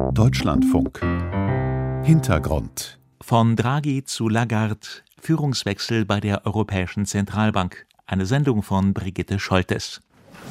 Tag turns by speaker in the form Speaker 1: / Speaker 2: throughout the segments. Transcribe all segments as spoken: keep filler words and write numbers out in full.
Speaker 1: Deutschlandfunk. Hintergrund.
Speaker 2: Von Draghi zu Lagarde. Führungswechsel bei der Europäischen Zentralbank. Eine Sendung von Brigitte Scholtes.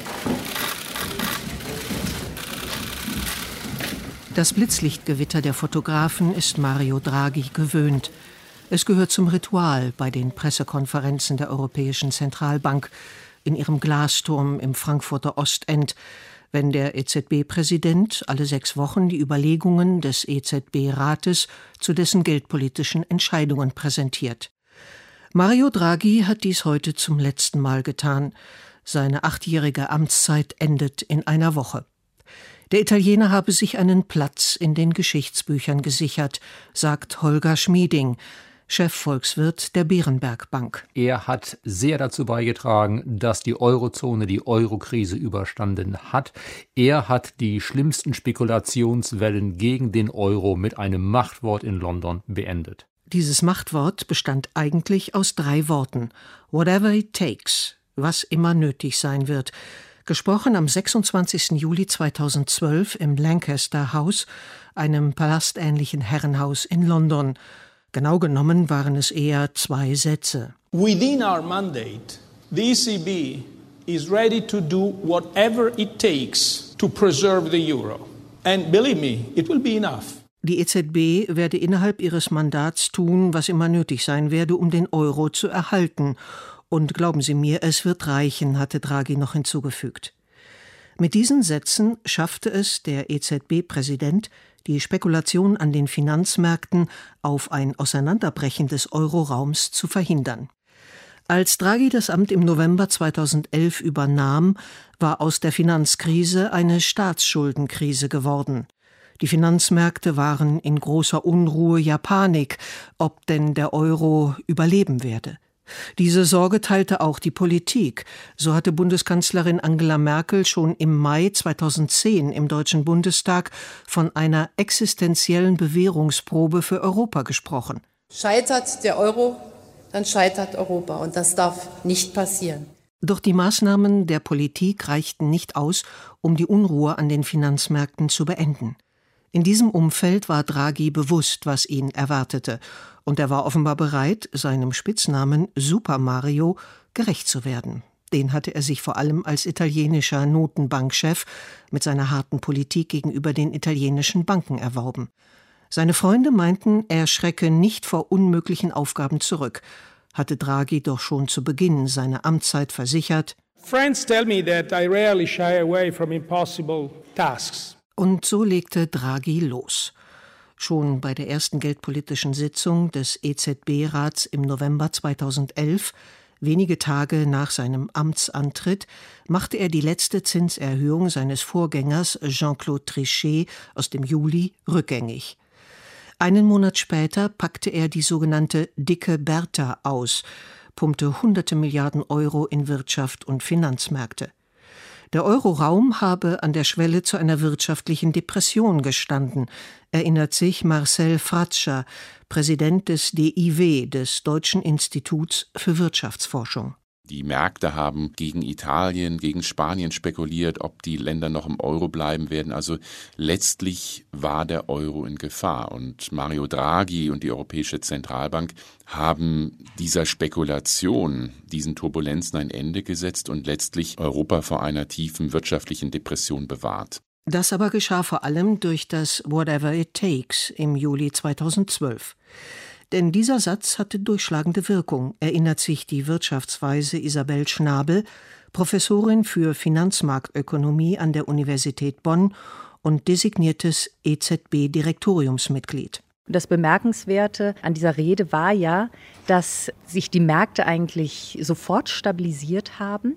Speaker 3: Das Blitzlichtgewitter der Fotografen ist Mario Draghi gewöhnt. Es gehört zum Ritual bei den Pressekonferenzen der Europäischen Zentralbank in ihrem Glasturm im Frankfurter Ostend, wenn der E Z B-Präsident alle sechs Wochen die Überlegungen des E Z B-Rates zu dessen geldpolitischen Entscheidungen präsentiert. Mario Draghi hat dies heute zum letzten Mal getan. Seine achtjährige Amtszeit endet in einer Woche. Der Italiener habe sich einen Platz in den Geschichtsbüchern gesichert, sagt Holger Schmieding, Chefvolkswirt der Berenberg Bank.
Speaker 4: Er hat sehr dazu beigetragen, dass die Eurozone die Eurokrise überstanden hat. Er hat die schlimmsten Spekulationswellen gegen den Euro mit einem Machtwort in London beendet.
Speaker 3: Dieses Machtwort bestand eigentlich aus drei Worten. Whatever it takes, was immer nötig sein wird. Gesprochen am sechsundzwanzigsten Juli zweitausendzwölf im Lancaster House, einem palästähnlichen Herrenhaus in London. Genau genommen waren es eher zwei Sätze.
Speaker 5: Within our mandate, the E C B is ready to do whatever it takes to preserve the euro. And believe me, it will be enough.
Speaker 3: Die E Z B werde innerhalb ihres Mandats tun, was immer nötig sein werde, um den Euro zu erhalten. Und glauben Sie mir, es wird reichen, hatte Draghi noch hinzugefügt. Mit diesen Sätzen schaffte es der E Z B-Präsident, die Spekulation an den Finanzmärkten auf ein Auseinanderbrechen des Euroraums zu verhindern. Als Draghi das Amt im November zweitausendelf übernahm, war aus der Finanzkrise eine Staatsschuldenkrise geworden. Die Finanzmärkte waren in großer Unruhe, ja Panik, ob denn der Euro überleben werde. Diese Sorge teilte auch die Politik. So hatte Bundeskanzlerin Angela Merkel schon im Mai zweitausendzehn im Deutschen Bundestag von einer existenziellen Bewährungsprobe für Europa gesprochen.
Speaker 6: Scheitert der Euro, dann scheitert Europa. Und das darf nicht passieren.
Speaker 3: Doch die Maßnahmen der Politik reichten nicht aus, um die Unruhe an den Finanzmärkten zu beenden. In diesem Umfeld war Draghi bewusst, was ihn erwartete. Und er war offenbar bereit, seinem Spitznamen Super Mario gerecht zu werden. Den hatte er sich vor allem als italienischer Notenbankchef mit seiner harten Politik gegenüber den italienischen Banken erworben. Seine Freunde meinten, er schrecke nicht vor unmöglichen Aufgaben zurück, hatte Draghi doch schon zu Beginn seiner Amtszeit versichert.
Speaker 5: Friends tell me that I rarely shy away from impossible tasks.
Speaker 3: Und so legte Draghi los. Schon bei der ersten geldpolitischen Sitzung des E Z B-Rats im November zweitausendelf, wenige Tage nach seinem Amtsantritt, machte er die letzte Zinserhöhung seines Vorgängers Jean-Claude Trichet aus dem Juli rückgängig. Einen Monat später packte er die sogenannte Dicke Bertha aus, pumpte hunderte Milliarden Euro in Wirtschaft und Finanzmärkte. Der Euroraum habe an der Schwelle zu einer wirtschaftlichen Depression gestanden, erinnert sich Marcel Fratscher, Präsident des D I W, des Deutschen Instituts für Wirtschaftsforschung.
Speaker 7: Die Märkte haben gegen Italien, gegen Spanien spekuliert, ob die Länder noch im Euro bleiben werden. Also letztlich war der Euro in Gefahr. Und Mario Draghi und die Europäische Zentralbank haben dieser Spekulation, diesen Turbulenzen ein Ende gesetzt und letztlich Europa vor einer tiefen wirtschaftlichen Depression bewahrt.
Speaker 3: Das aber geschah vor allem durch das Whatever it takes im Juli zweitausendzwölf. Denn dieser Satz hatte durchschlagende Wirkung, erinnert sich die Wirtschaftsweise Isabel Schnabel, Professorin für Finanzmarktökonomie an der Universität Bonn und designiertes E Z B-Direktoriumsmitglied.
Speaker 8: Das Bemerkenswerte an dieser Rede war ja, dass sich die Märkte eigentlich sofort stabilisiert haben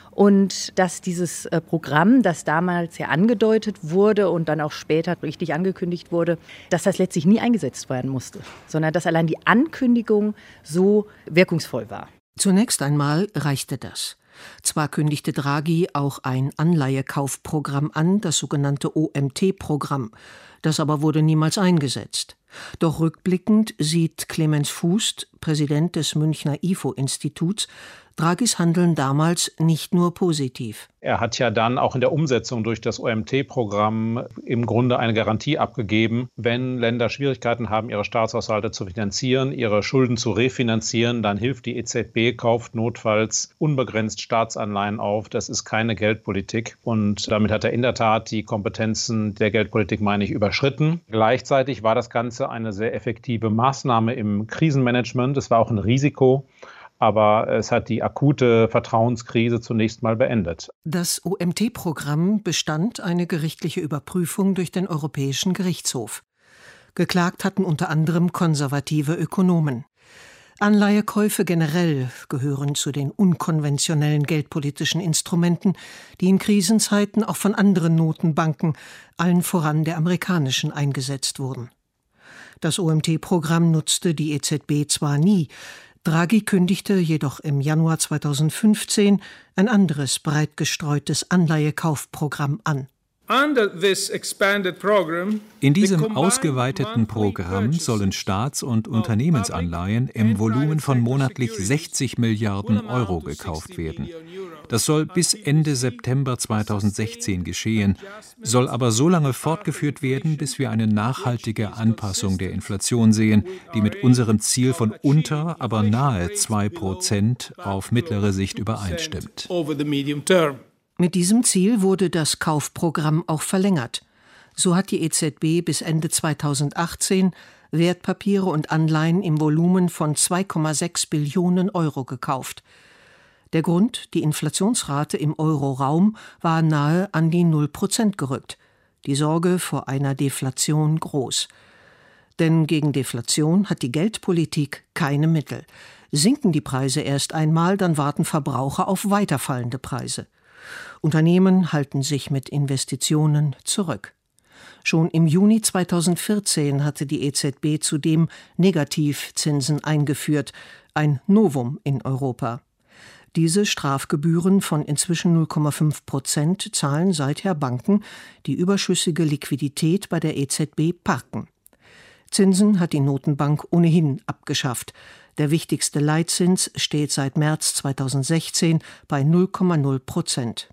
Speaker 8: und dass dieses Programm, das damals ja angedeutet wurde und dann auch später richtig angekündigt wurde, dass das letztlich nie eingesetzt werden musste, sondern dass allein die Ankündigung so wirkungsvoll war.
Speaker 3: Zunächst einmal reichte das. Zwar kündigte Draghi auch ein Anleihekaufprogramm an, das sogenannte O M T-Programm, das aber wurde niemals eingesetzt. Doch rückblickend sieht Clemens Fußt, Präsident des Münchner I F O-Instituts, Draghis Handeln damals nicht nur positiv.
Speaker 9: Er hat ja dann auch in der Umsetzung durch das O M T-Programm im Grunde eine Garantie abgegeben, wenn Länder Schwierigkeiten haben, ihre Staatshaushalte zu finanzieren, ihre Schulden zu refinanzieren, dann hilft die E Z B, kauft notfalls unbegrenzt Staatsanleihen auf. Das ist keine Geldpolitik. Und damit hat er in der Tat die Kompetenzen der Geldpolitik, meine ich, überschritten. Gleichzeitig war das Ganze eine sehr effektive Maßnahme im Krisenmanagement. Es war auch ein Risiko. Aber es hat die akute Vertrauenskrise zunächst mal beendet.
Speaker 3: Das O M T-Programm bestand eine gerichtliche Überprüfung durch den Europäischen Gerichtshof. Geklagt hatten unter anderem konservative Ökonomen. Anleihekäufe generell gehören zu den unkonventionellen geldpolitischen Instrumenten, die in Krisenzeiten auch von anderen Notenbanken, allen voran der amerikanischen, eingesetzt wurden. Das O M T-Programm nutzte die E Z B zwar nie, Draghi kündigte jedoch im Januar zweitausendfünfzehn ein anderes breit gestreutes Anleihekaufprogramm an.
Speaker 10: In diesem ausgeweiteten Programm sollen Staats- und Unternehmensanleihen im Volumen von monatlich sechzig Milliarden Euro gekauft werden. Das soll bis Ende September zweitausendsechzehn geschehen, soll aber so lange fortgeführt werden, bis wir eine nachhaltige Anpassung der Inflation sehen, die mit unserem Ziel von unter, aber nahe zwei Prozent auf mittlere Sicht übereinstimmt.
Speaker 3: Mit diesem Ziel wurde das Kaufprogramm auch verlängert. So hat die E Z B bis Ende zweitausendachtzehn Wertpapiere und Anleihen im Volumen von zwei Komma sechs Billionen Euro gekauft. Der Grund, die Inflationsrate im Euroraum war nahe an die null Prozent gerückt. Die Sorge vor einer Deflation groß. Denn gegen Deflation hat die Geldpolitik keine Mittel. Sinken die Preise erst einmal, dann warten Verbraucher auf weiterfallende Preise. Unternehmen halten sich mit Investitionen zurück. Schon im Juni zweitausendvierzehn hatte die E Z B zudem Negativzinsen eingeführt, ein Novum in Europa. Diese Strafgebühren von inzwischen null Komma fünf Prozent zahlen seither Banken, die überschüssige Liquidität bei der E Z B parken. Zinsen hat die Notenbank ohnehin abgeschafft. Der wichtigste Leitzins steht seit März zweitausendsechzehn bei null Komma null Prozent.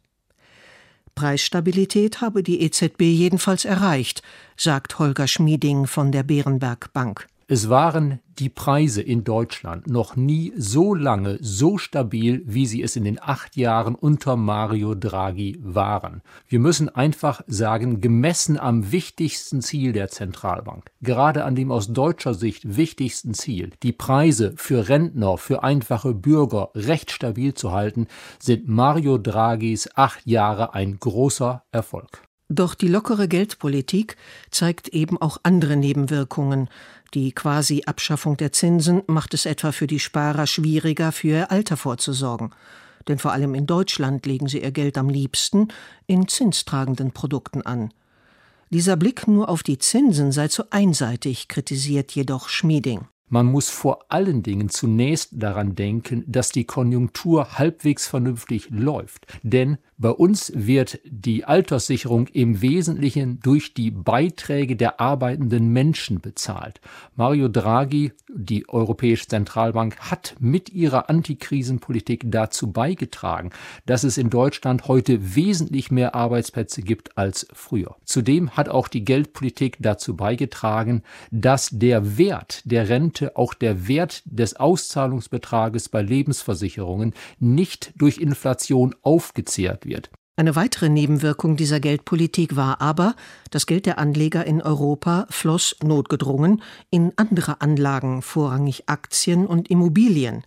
Speaker 3: Preisstabilität habe die E Z B jedenfalls erreicht, sagt Holger Schmieding von der Berenberg Bank.
Speaker 4: Es waren die Preise in Deutschland noch nie so lange so stabil, wie sie es in den acht Jahren unter Mario Draghi waren. Wir müssen einfach sagen, gemessen am wichtigsten Ziel der Zentralbank, gerade an dem aus deutscher Sicht wichtigsten Ziel, die Preise für Rentner, für einfache Bürger recht stabil zu halten, sind Mario Draghis acht Jahre ein großer Erfolg.
Speaker 3: Doch die lockere Geldpolitik zeigt eben auch andere Nebenwirkungen. Die quasi Abschaffung der Zinsen macht es etwa für die Sparer schwieriger, für ihr Alter vorzusorgen. Denn vor allem in Deutschland legen sie ihr Geld am liebsten in zinstragenden Produkten an. Dieser Blick nur auf die Zinsen sei zu einseitig, kritisiert jedoch Schmieding.
Speaker 4: Man muss vor allen Dingen zunächst daran denken, dass die Konjunktur halbwegs vernünftig läuft. Denn bei uns wird die Alterssicherung im Wesentlichen durch die Beiträge der arbeitenden Menschen bezahlt. Mario Draghi, die Europäische Zentralbank, hat mit ihrer Antikrisenpolitik dazu beigetragen, dass es in Deutschland heute wesentlich mehr Arbeitsplätze gibt als früher. Zudem hat auch die Geldpolitik dazu beigetragen, dass der Wert der Rente, auch der Wert des Auszahlungsbetrages bei Lebensversicherungen nicht durch Inflation aufgezehrt wird.
Speaker 3: Eine weitere Nebenwirkung dieser Geldpolitik war aber, das Geld der Anleger in Europa floss notgedrungen in andere Anlagen, vorrangig Aktien und Immobilien.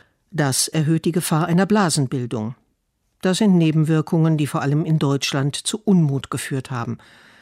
Speaker 3: Das erhöht die Gefahr einer Blasenbildung. Das sind Nebenwirkungen, die vor allem in Deutschland zu Unmut geführt haben.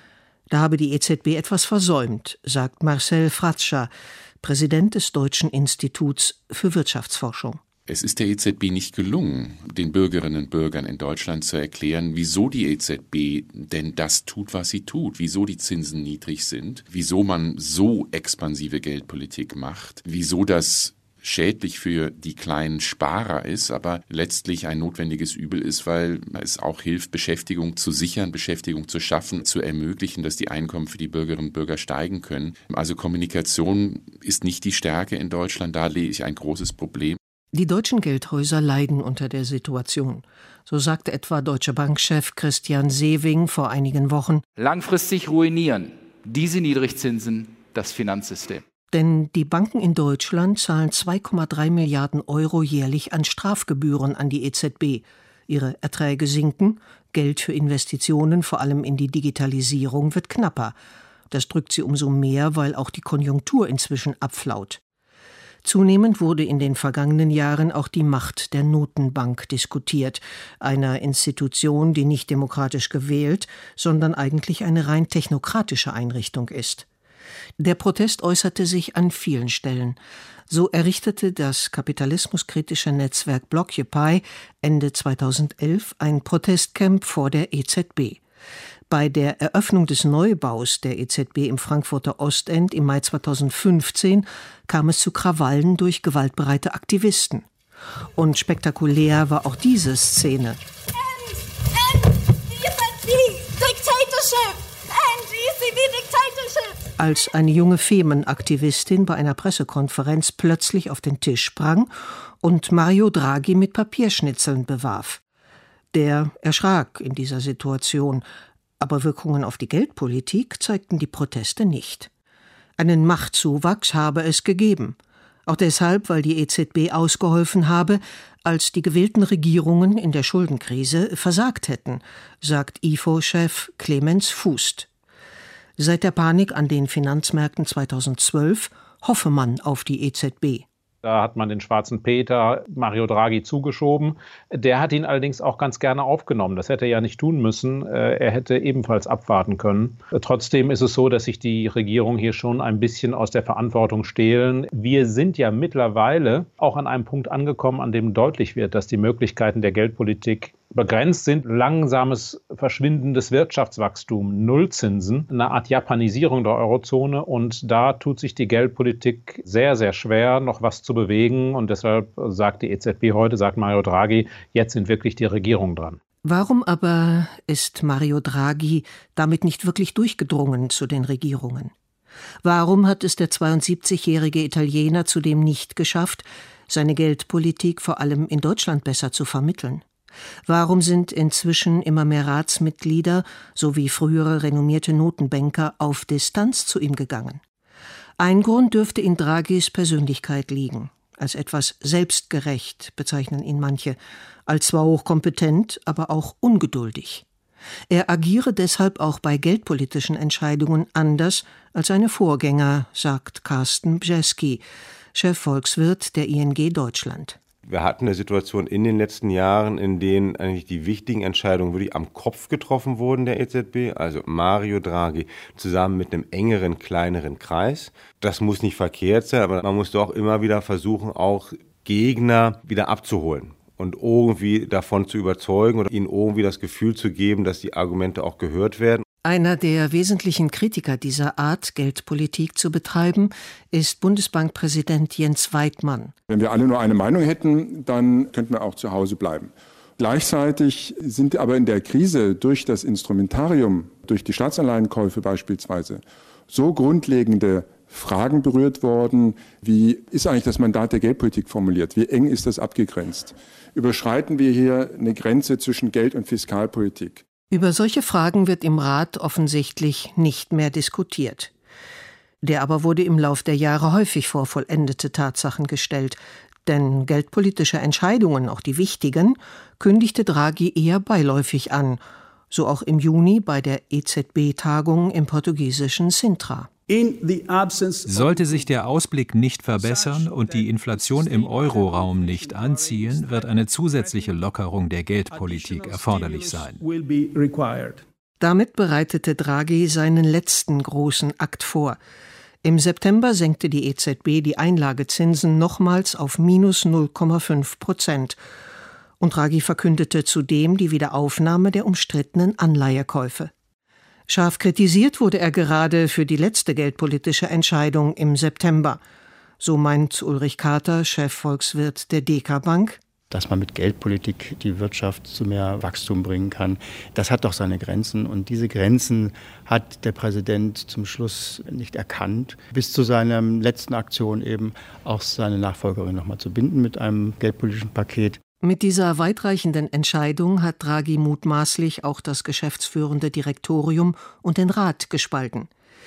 Speaker 3: Da habe die E Z B etwas versäumt, sagt Marcel Fratscher, Präsident des Deutschen Instituts für Wirtschaftsforschung.
Speaker 7: Es ist der E Z B nicht gelungen, den Bürgerinnen und Bürgern in Deutschland zu erklären, wieso die E Z B denn das tut, was sie tut, wieso die Zinsen niedrig sind, wieso man so expansive Geldpolitik macht, wieso das schädlich für die kleinen Sparer ist, aber letztlich ein notwendiges Übel ist, weil es auch hilft, Beschäftigung zu sichern, Beschäftigung zu schaffen, zu ermöglichen, dass die Einkommen für die Bürgerinnen und Bürger steigen können. Also Kommunikation ist nicht die Stärke in Deutschland, da sehe ich ein großes Problem.
Speaker 3: Die deutschen Geldhäuser leiden unter der Situation. So sagte etwa Deutsche Bank-Chef Christian Sewing vor einigen Wochen:
Speaker 11: Langfristig ruinieren diese Niedrigzinsen das Finanzsystem.
Speaker 3: Denn die Banken in Deutschland zahlen zwei Komma drei Milliarden Euro jährlich an Strafgebühren an die E Z B. Ihre Erträge sinken, Geld für Investitionen, vor allem in die Digitalisierung, wird knapper. Das drückt sie umso mehr, weil auch die Konjunktur inzwischen abflaut. Zunehmend wurde in den vergangenen Jahren auch die Macht der Notenbank diskutiert, einer Institution, die nicht demokratisch gewählt, sondern eigentlich eine rein technokratische Einrichtung ist. Der Protest äußerte sich an vielen Stellen. So errichtete das kapitalismuskritische Netzwerk Blockupy Ende zweitausendelf ein Protestcamp vor der E Z B. Bei der Eröffnung des Neubaus der E Z B im Frankfurter Ostend im Mai zweitausendfünfzehn kam es zu Krawallen durch gewaltbereite Aktivisten. Und spektakulär war auch diese Szene.
Speaker 12: End, end, the E Z B dictatorship! End E C B dictatorship!
Speaker 3: Als eine junge Femen-Aktivistin bei einer Pressekonferenz plötzlich auf den Tisch sprang und Mario Draghi mit Papierschnitzeln bewarf. Der erschrak in dieser Situation, aber Wirkungen auf die Geldpolitik zeigten die Proteste nicht. Einen Machtzuwachs habe es gegeben. Auch deshalb, weil die E Z B ausgeholfen habe, als die gewählten Regierungen in der Schuldenkrise versagt hätten, sagt I F O-Chef Clemens Fußt. Seit der Panik an den Finanzmärkten zweitausendzwölf hoffe man auf die E Z B.
Speaker 9: Da hat man den schwarzen Peter Mario Draghi zugeschoben. Der hat ihn allerdings auch ganz gerne aufgenommen. Das hätte er ja nicht tun müssen. Er hätte ebenfalls abwarten können. Trotzdem ist es so, dass sich die Regierung hier schon ein bisschen aus der Verantwortung stehlen. Wir sind ja mittlerweile auch an einem Punkt angekommen, an dem deutlich wird, dass die Möglichkeiten der Geldpolitik begrenzt sind. Langsames, verschwindendes Wirtschaftswachstum, Nullzinsen, eine Art Japanisierung der Eurozone. Und da tut sich die Geldpolitik sehr, sehr schwer, noch was zu bewegen. Und deshalb sagt die E Z B heute, sagt Mario Draghi, jetzt sind wirklich die Regierungen dran.
Speaker 3: Warum aber ist Mario Draghi damit nicht wirklich durchgedrungen zu den Regierungen? Warum hat es der zweiundsiebzigjährige Italiener zudem nicht geschafft, seine Geldpolitik vor allem in Deutschland besser zu vermitteln? Warum sind inzwischen immer mehr Ratsmitglieder sowie frühere renommierte Notenbanker auf Distanz zu ihm gegangen? Ein Grund dürfte in Draghis Persönlichkeit liegen. Als etwas selbstgerecht bezeichnen ihn manche, als zwar hochkompetent, aber auch ungeduldig. Er agiere deshalb auch bei geldpolitischen Entscheidungen anders als seine Vorgänger, sagt Carsten Bjeski, Chefvolkswirt der I N G Deutschland.
Speaker 13: Wir hatten eine Situation in den letzten Jahren, in denen eigentlich die wichtigen Entscheidungen wirklich am Kopf getroffen wurden der E Z B, also Mario Draghi zusammen mit einem engeren, kleineren Kreis. Das muss nicht verkehrt sein, aber man muss doch immer wieder versuchen, auch Gegner wieder abzuholen und irgendwie davon zu überzeugen oder ihnen irgendwie das Gefühl zu geben, dass die Argumente auch gehört werden.
Speaker 3: Einer der wesentlichen Kritiker dieser Art, Geldpolitik zu betreiben, ist Bundesbankpräsident Jens Weidmann.
Speaker 14: Wenn wir alle nur eine Meinung hätten, dann könnten wir auch zu Hause bleiben. Gleichzeitig sind aber in der Krise durch das Instrumentarium, durch die Staatsanleihenkäufe beispielsweise, so grundlegende Fragen berührt worden, wie ist eigentlich das Mandat der Geldpolitik formuliert? Wie eng ist das abgegrenzt? Überschreiten wir hier eine Grenze zwischen Geld- und Fiskalpolitik?
Speaker 3: Über solche Fragen wird im Rat offensichtlich nicht mehr diskutiert. Der aber wurde im Lauf der Jahre häufig vor vollendete Tatsachen gestellt, denn geldpolitische Entscheidungen, auch die wichtigen, kündigte Draghi eher beiläufig an, so auch im Juni bei der E Z B-Tagung im portugiesischen Sintra.
Speaker 10: Sollte sich der Ausblick nicht verbessern und die Inflation im Euroraum nicht anziehen, wird eine zusätzliche Lockerung der Geldpolitik erforderlich sein.
Speaker 3: Damit bereitete Draghi seinen letzten großen Akt vor. Im September senkte die E Z B die Einlagezinsen nochmals auf minus null Komma fünf Prozent. Und Draghi verkündete zudem die Wiederaufnahme der umstrittenen Anleihekäufe. Scharf kritisiert wurde er gerade für die letzte geldpolitische Entscheidung im September. So meint Ulrich Kater, Chefvolkswirt der Deka Bank.
Speaker 15: Dass man mit Geldpolitik die Wirtschaft zu mehr Wachstum bringen kann, das hat doch seine Grenzen. Und diese Grenzen hat der Präsident zum Schluss nicht erkannt, bis zu seiner letzten Aktion eben auch seine Nachfolgerin noch mal zu binden mit einem geldpolitischen Paket.
Speaker 3: Mit dieser weitreichenden Entscheidung hat Draghi mutmaßlich auch das geschäftsführende Direktorium und den Rat gespalten.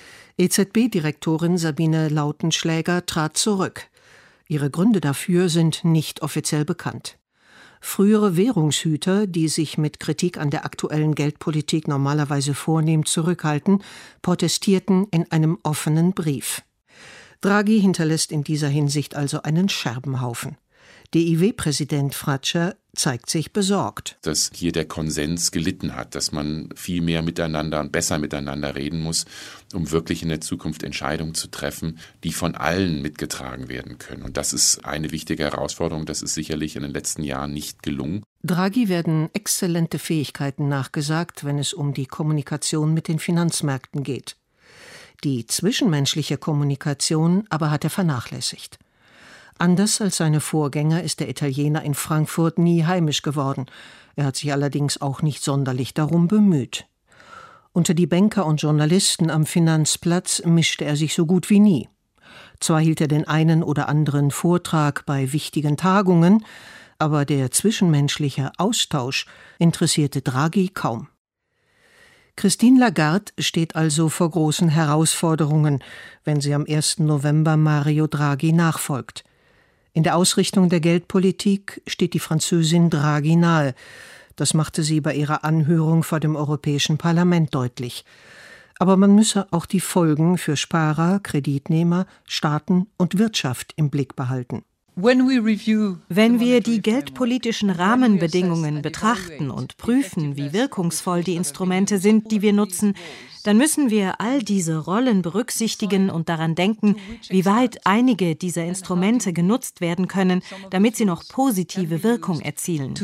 Speaker 3: E Z B-Direktorin Sabine Lautenschläger trat zurück. Ihre Gründe dafür sind nicht offiziell bekannt. Frühere Währungshüter, die sich mit Kritik an der aktuellen Geldpolitik normalerweise vornehm zurückhalten, protestierten in einem offenen Brief. Draghi hinterlässt in dieser Hinsicht also einen Scherbenhaufen. D I W-Präsident Fratscher zeigt sich besorgt.
Speaker 7: Dass hier der Konsens gelitten hat, dass man viel mehr miteinander und besser miteinander reden muss, um wirklich in der Zukunft Entscheidungen zu treffen, die von allen mitgetragen werden können. Und das ist eine wichtige Herausforderung. Das ist sicherlich in den letzten Jahren nicht gelungen.
Speaker 3: Draghi werden exzellente Fähigkeiten nachgesagt, wenn es um die Kommunikation mit den Finanzmärkten geht. Die zwischenmenschliche Kommunikation aber hat er vernachlässigt. Anders als seine Vorgänger ist der Italiener in Frankfurt nie heimisch geworden. Er hat sich allerdings auch nicht sonderlich darum bemüht. Unter die Banker und Journalisten am Finanzplatz mischte er sich so gut wie nie. Zwar hielt er den einen oder anderen Vortrag bei wichtigen Tagungen, aber der zwischenmenschliche Austausch interessierte Draghi kaum. Christine Lagarde steht also vor großen Herausforderungen, wenn sie am ersten November Mario Draghi nachfolgt. In der Ausrichtung der Geldpolitik steht die Französin Draghi nahe. Das machte sie bei ihrer Anhörung vor dem Europäischen Parlament deutlich. Aber man müsse auch die Folgen für Sparer, Kreditnehmer, Staaten und Wirtschaft im Blick behalten.
Speaker 16: Wenn wir die geldpolitischen Rahmenbedingungen betrachten und prüfen, wie wirkungsvoll die Instrumente sind, die wir nutzen, dann müssen wir all diese Rollen berücksichtigen und daran denken, wie weit einige dieser Instrumente genutzt werden können, damit sie noch positive Wirkung erzielen.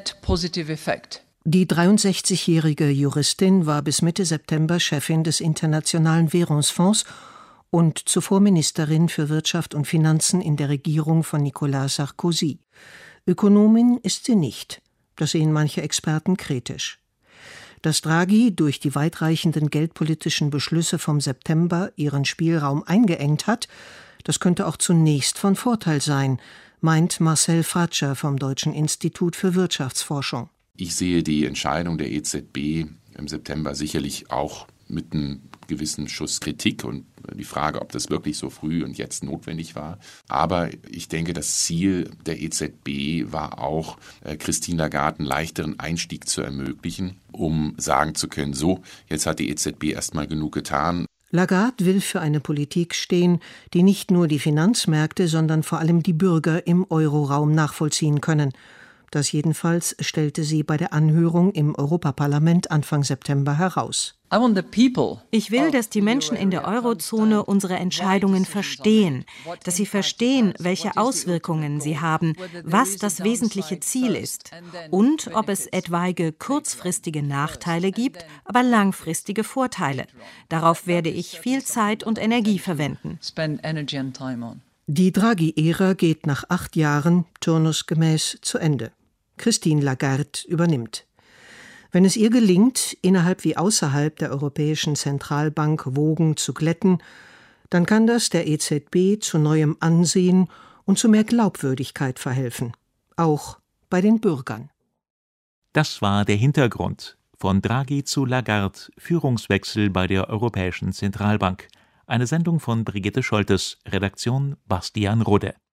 Speaker 3: Die dreiundsechzigjährige Juristin war bis Mitte September Chefin des Internationalen Währungsfonds und zuvor Ministerin für Wirtschaft und Finanzen in der Regierung von Nicolas Sarkozy. Ökonomin ist sie nicht. Das sehen manche Experten kritisch. Dass Draghi durch die weitreichenden geldpolitischen Beschlüsse vom September ihren Spielraum eingeengt hat, das könnte auch zunächst von Vorteil sein, meint Marcel Fratscher vom Deutschen Institut für Wirtschaftsforschung.
Speaker 7: Ich sehe die Entscheidung der E Z B im September sicherlich auch mit einem gewissen Schuss Kritik und die Frage, ob das wirklich so früh und jetzt notwendig war. Aber ich denke, das Ziel der E Z B war auch, Christine Lagarde einen leichteren Einstieg zu ermöglichen, um sagen zu können, so, jetzt hat die E Z B erstmal genug getan.
Speaker 3: Lagarde will für eine Politik stehen, die nicht nur die Finanzmärkte, sondern vor allem die Bürger im Euroraum nachvollziehen können. Das jedenfalls stellte sie bei der Anhörung im Europaparlament Anfang September heraus.
Speaker 16: Ich will, dass die Menschen in der Eurozone unsere Entscheidungen verstehen, dass sie verstehen, welche Auswirkungen sie haben, was das wesentliche Ziel ist und ob es etwaige kurzfristige Nachteile gibt, aber langfristige Vorteile. Darauf werde ich viel Zeit und Energie verwenden.
Speaker 3: Die Draghi-Ära geht nach acht Jahren turnusgemäß zu Ende. Christine Lagarde übernimmt. Wenn es ihr gelingt, innerhalb wie außerhalb der Europäischen Zentralbank Wogen zu glätten, dann kann das der E Z B zu neuem Ansehen und zu mehr Glaubwürdigkeit verhelfen. Auch bei den Bürgern.
Speaker 2: Das war der Hintergrund. Von Draghi zu Lagarde, Führungswechsel bei der Europäischen Zentralbank. Eine Sendung von Brigitte Scholtes, Redaktion Bastian Rudde.